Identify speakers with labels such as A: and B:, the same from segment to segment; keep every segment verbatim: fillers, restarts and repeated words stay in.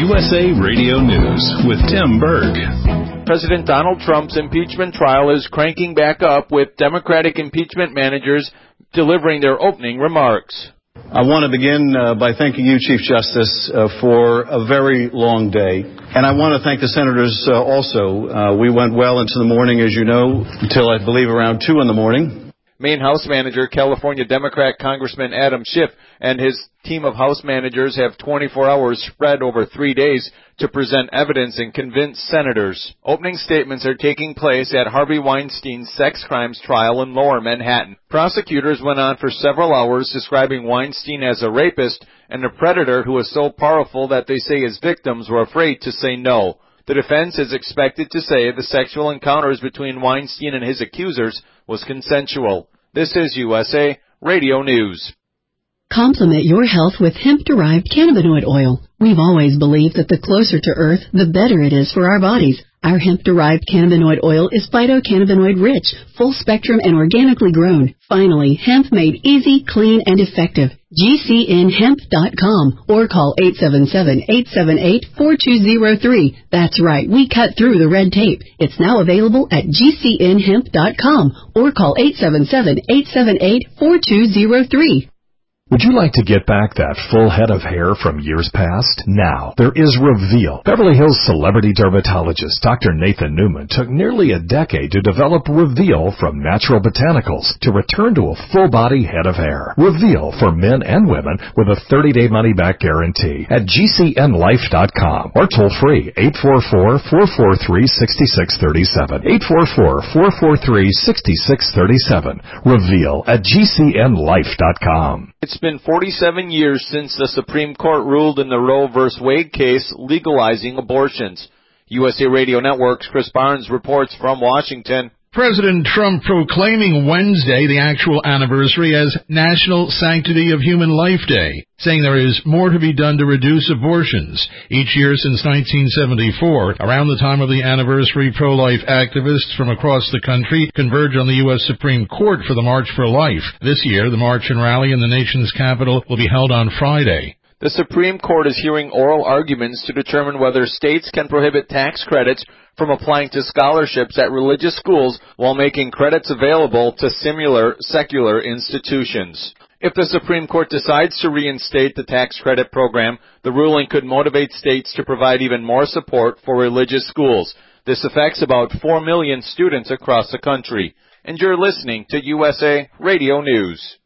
A: U S A Radio News with Tim Berg.
B: President Donald Trump's impeachment trial is cranking back up, with Democratic impeachment managers delivering their opening remarks.
C: I want to begin uh, by thanking you, Chief Justice, uh, for a very long day. And I want to thank the senators uh, also. Uh, we went well into the morning, as you know, until I believe around two in the morning.
B: Maine House Manager, California Democrat Congressman Adam Schiff and his team of House managers have twenty-four hours spread over three days to present evidence and convince senators. Opening statements are taking place at Harvey Weinstein's sex crimes trial in Lower Manhattan. Prosecutors went on for several hours describing Weinstein as a rapist and a predator who was so powerful that they say his victims were afraid to say no. The defense is expected to say the sexual encounters between Weinstein and his accusers was consensual. This is U S A Radio News.
D: Complement your health with hemp-derived cannabinoid oil. We've always believed that the closer to Earth, the better it is for our bodies. Our hemp-derived cannabinoid oil is phytocannabinoid-rich, full-spectrum, and organically grown. Finally, hemp made easy, clean, and effective. G C N hemp dot com or call eight seven seven, eight seven eight, four two zero three. That's right, we cut through the red tape. It's now available at G C N hemp dot com or call eight seven seven, eight seven eight, four two zero three.
E: Would you like to get back that full head of hair from years past? Now, there is Reveal. Beverly Hills celebrity dermatologist Doctor Nathan Newman took nearly a decade to develop Reveal from natural botanicals to return to a full-body head of hair. Reveal for men and women with a thirty-day money-back guarantee at G C N life dot com or toll-free eight four four, four four three, six six three seven. eight four four, four four three, six six three seven. Reveal at G C N life dot com.
B: It's been forty-seven years since the Supreme Court ruled in the Roe v. Wade case legalizing abortions. U S A Radio Network's Chris Barnes reports from Washington.
F: President Trump proclaiming Wednesday, the actual anniversary, as National Sanctity of Human Life Day, saying there is more to be done to reduce abortions. Each year since nineteen seventy-four, around the time of the anniversary, pro-life activists from across the country converge on the U S Supreme Court for the March for Life. This year, the march and rally in the nation's capital will be held on Friday.
B: The Supreme Court is hearing oral arguments to determine whether states can prohibit tax credits from applying to scholarships at religious schools while making credits available to similar secular institutions. If the Supreme Court decides to reinstate the tax credit program, the ruling could motivate states to provide even more support for religious schools. This affects about four million students across the country. And you're listening to U S A Radio News.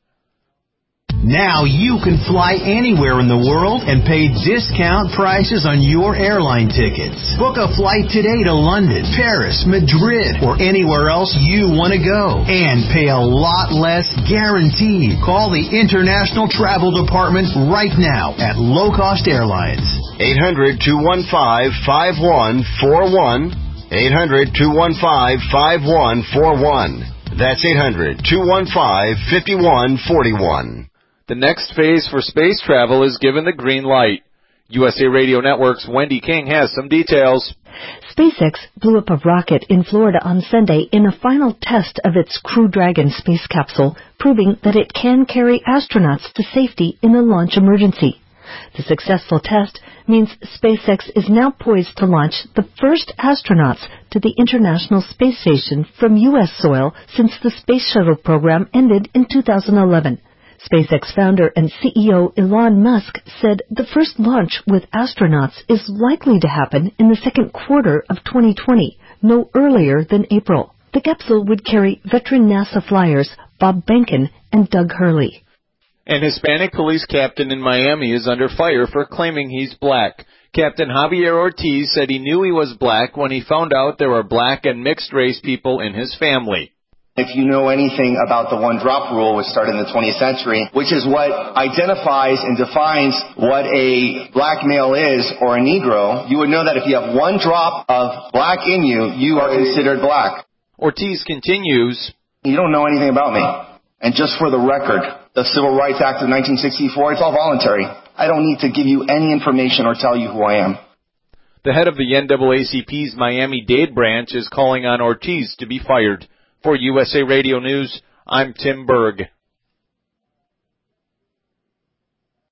G: Now you can fly anywhere in the world and pay discount prices on your airline tickets. Book a flight today to London, Paris, Madrid, or anywhere else you want to go. And pay a lot less guaranteed. Call the International Travel Department right now at Low Cost Airlines.
H: eight hundred, two one five, five one four one. eight hundred, two one five, five one four one. That's eight hundred, two one five, five one four one.
B: The next phase for space travel is given the green light. U S A Radio Network's Wendy King has some details.
I: SpaceX blew up a rocket in Florida on Sunday in a final test of its Crew Dragon space capsule, proving that it can carry astronauts to safety in a launch emergency. The successful test means SpaceX is now poised to launch the first astronauts to the International Space Station from U S soil since the Space Shuttle program ended in two thousand eleven. SpaceX founder and C E O Elon Musk said the first launch with astronauts is likely to happen in the second quarter of twenty twenty, no earlier than April. The capsule would carry veteran NASA flyers Bob Behnken and Doug Hurley.
B: An Hispanic police captain in Miami is under fire for claiming he's black. Captain Javier Ortiz said he knew he was black when he found out there were black and mixed-race people in his family.
J: If you know anything about the one-drop rule, which started in the twentieth century, which is what identifies and defines what a black male is or a Negro, you would know that if you have one drop of black in you, you are considered black.
B: Ortiz continues,
J: You don't know anything about me. And just for the record, the Civil Rights Act of nineteen sixty-four, it's all voluntary. I don't need to give you any information or tell you who I am.
B: The head of the N double A C P's Miami-Dade branch is calling on Ortiz to be fired. For U S A Radio News, I'm Tim Berg.